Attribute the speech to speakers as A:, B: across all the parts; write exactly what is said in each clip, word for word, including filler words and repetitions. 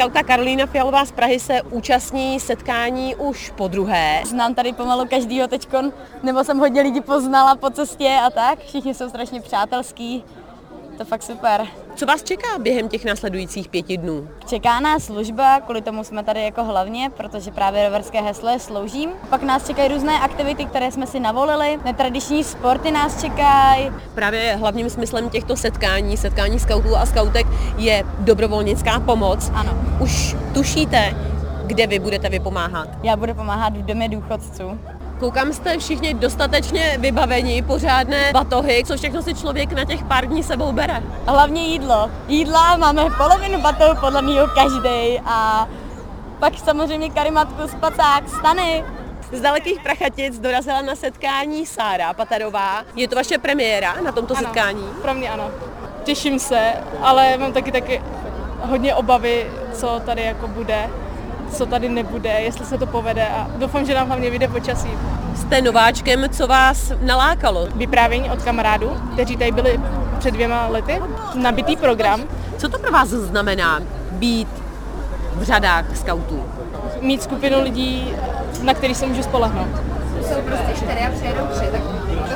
A: Skautka Karolína Fialová z Prahy se účastní setkání už podruhé.
B: Znám tady pomalu každýho teďkon, nebo jsem hodně lidí poznala po cestě a tak. Všichni jsou strašně přátelský, to fakt super.
A: Co vás čeká během těch následujících pěti dnů?
B: Čeká nás služba, kvůli tomu jsme tady jako hlavně, protože právě roverské hesle sloužím. Pak nás čekají různé aktivity, které jsme si navolili, netradiční sporty nás čekají.
A: Právě hlavním smyslem těchto setkání, setkání skautů a skautek je dobrovolnická pomoc.
B: Ano.
A: Už tušíte, kde vy budete vypomáhat?
B: Já budu pomáhat v domě důchodců.
A: Koukám, jste všichni dostatečně vybavení, pořádné batohy, co všechno si člověk na těch pár dní sebou bere.
B: Hlavně jídlo. Jídla máme polovinu batohu, podle mého každej a pak samozřejmě karimatku, spacák, stany.
A: Z dalekých Prachatic dorazila na setkání Sára Patarová. Je to vaše premiéra na tomto
C: Ano,
A: setkání?
C: Pro mě ano. Těším se, ale mám taky taky hodně obavy, co tady jako bude, co tady nebude, jestli se to povede a doufám, že nám hlavně vyjde počasí.
A: Jste nováčkem, co vás nalákalo?
C: Vyprávění od kamarádů, kteří tady byli před dvěma lety, nabitý program.
A: Co to pro vás znamená být v řadách skautů?
C: Mít skupinu lidí, na který se můžu spolehnout.
D: Jsou prostě čtyři a přijedou tři, tak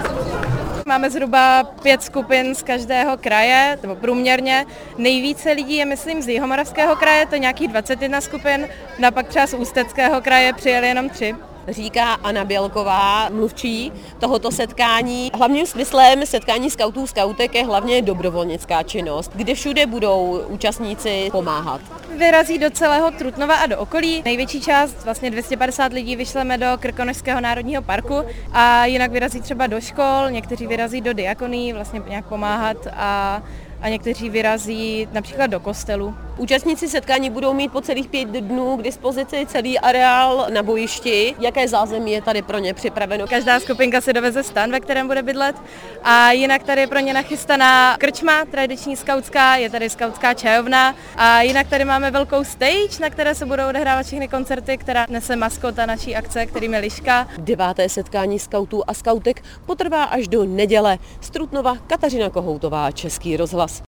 E: Máme zhruba pět skupin z každého kraje, nebo průměrně. Nejvíce lidí je, myslím, z Jihomoravského kraje, to nějakých dvacet jedna skupin, no a pak třeba z Ústeckého kraje přijeli jenom tři.
A: Říká Anna Bělková, mluvčí tohoto setkání. Hlavním smyslem setkání skautů skautek je hlavně dobrovolnická činnost, kde všude budou účastníci pomáhat.
E: Vyrazí do celého Trutnova a do okolí. Největší část, vlastně dvě stě padesát lidí, vyšleme do Krkonošského národního parku a jinak vyrazí třeba do škol, někteří vyrazí do diakoní, vlastně nějak pomáhat a a někteří vyrazí například do kostelu.
A: Účastníci setkání budou mít po celých pět dnů k dispozici celý areál na bojišti. Jaké zázemí je tady pro ně připraveno?
E: Každá skupinka si doveze stan, ve kterém bude bydlet a jinak tady je pro ně nachystaná krčma, tradiční skautská, je tady skautská čajovna a jinak tady máme velkou stage, na které se budou odehrávat všechny koncerty, která nese maskota naší akce, kterým je liška.
A: Deváté setkání skautů a skautek potrvá až do neděle. Z Trutnova Kateřina Kohoutová, Český rozhlas.